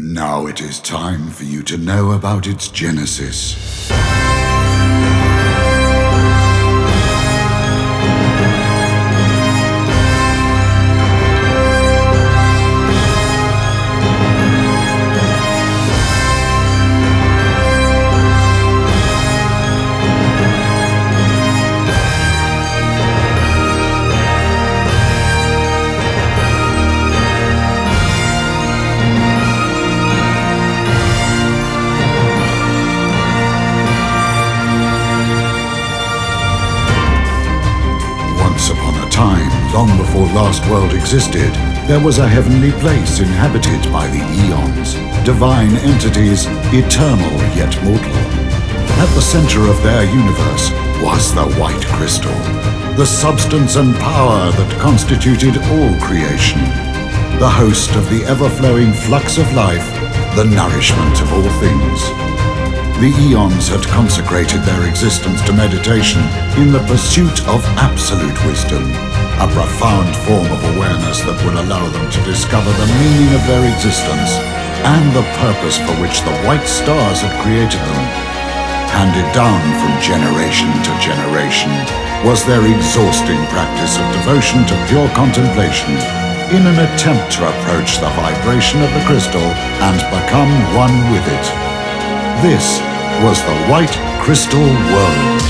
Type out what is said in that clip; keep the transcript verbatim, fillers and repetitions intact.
Now it is time for you to know about its genesis. Once upon a time, long before Last World existed, there was a heavenly place inhabited by the Eons, divine entities, eternal yet mortal. At the center of their universe was the White Crystal, the substance and power that constituted all creation, the host of the ever-flowing flux of life, the nourishment of all things. The Eons had consecrated their existence to meditation in the pursuit of absolute wisdom, a profound form of awareness that would allow them to discover the meaning of their existence and the purpose for which the white stars had created them. Handed down from generation to generation was their exhausting practice of devotion to pure contemplation in an attempt to approach the vibration of the crystal and become one with it. This was the White Crystal World.